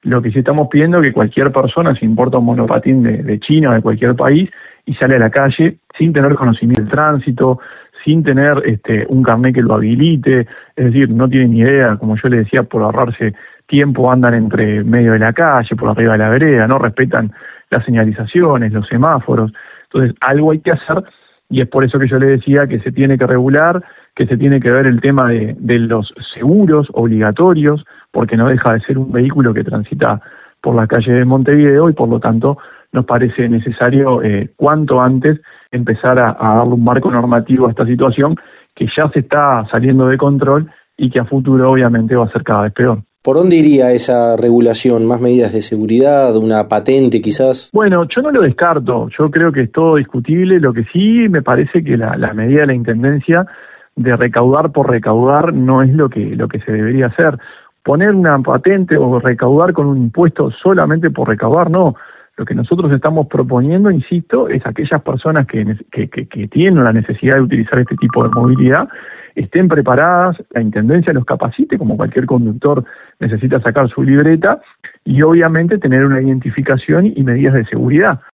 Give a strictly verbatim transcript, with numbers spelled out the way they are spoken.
Lo que sí estamos pidiendo es que cualquier persona se importa un monopatín de, de China o de cualquier país y sale a la calle sin tener conocimiento del tránsito, sin tener este, un carnet que lo habilite, es decir, no tienen ni idea, como yo le decía, por ahorrarse tiempo andan entre medio de la calle, por arriba de la vereda, no respetan las señalizaciones, los semáforos. Entonces, algo hay que hacer y es por eso que yo le decía que se tiene que regular, que se tiene que ver el tema de, de los seguros obligatorios, porque no deja de ser un vehículo que transita por la calle de Montevideo y por lo tanto nos parece necesario eh, cuanto antes empezar a, a darle un marco normativo a esta situación que ya se está saliendo de control y que a futuro obviamente va a ser cada vez peor. ¿Por dónde iría esa regulación? ¿Más medidas de seguridad? ¿Una patente quizás? Bueno, yo no lo descarto, yo creo que es todo discutible, lo que sí me parece que la, la medida de la Intendencia de recaudar por recaudar no es lo que, lo que se debería hacer. Poner una patente o recaudar con un impuesto solamente por recaudar, no. Lo que nosotros estamos proponiendo, insisto, es aquellas personas que, que, que, que tienen la necesidad de utilizar este tipo de movilidad, estén preparadas, la Intendencia los capacite, como cualquier conductor necesita sacar su libreta, y obviamente tener una identificación y medidas de seguridad.